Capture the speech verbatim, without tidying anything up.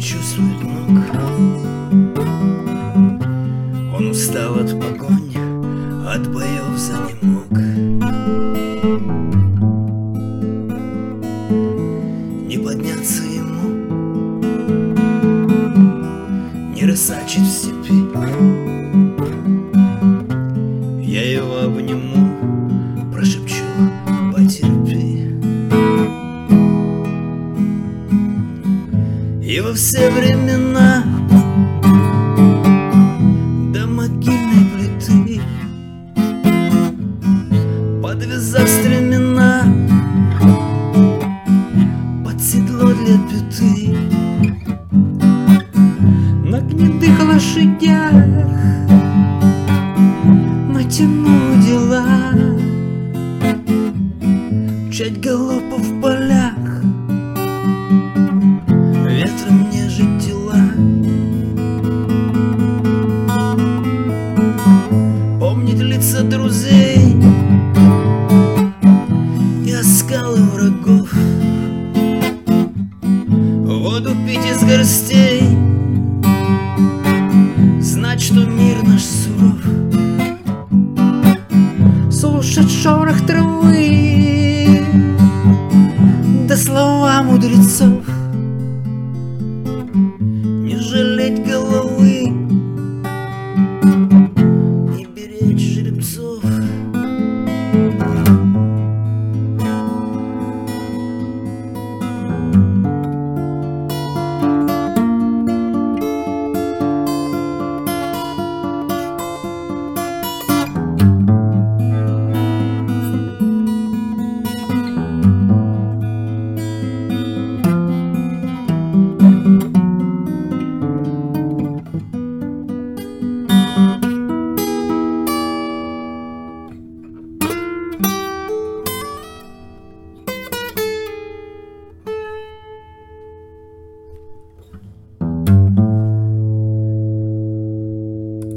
чувствует ног. Он устал от погони, от боев занемог. Не подняться ему, не рысачить в степи. Я его обниму, прошепчу: потерпи. И во все времена до могильной плиты, подвязав стремена под седло для пяты, на гнедых лошадях натяну дела, мчать галопом в полях, ветром нежить тела. Помнить лица друзей и оскалы врагов, воду пить из горстей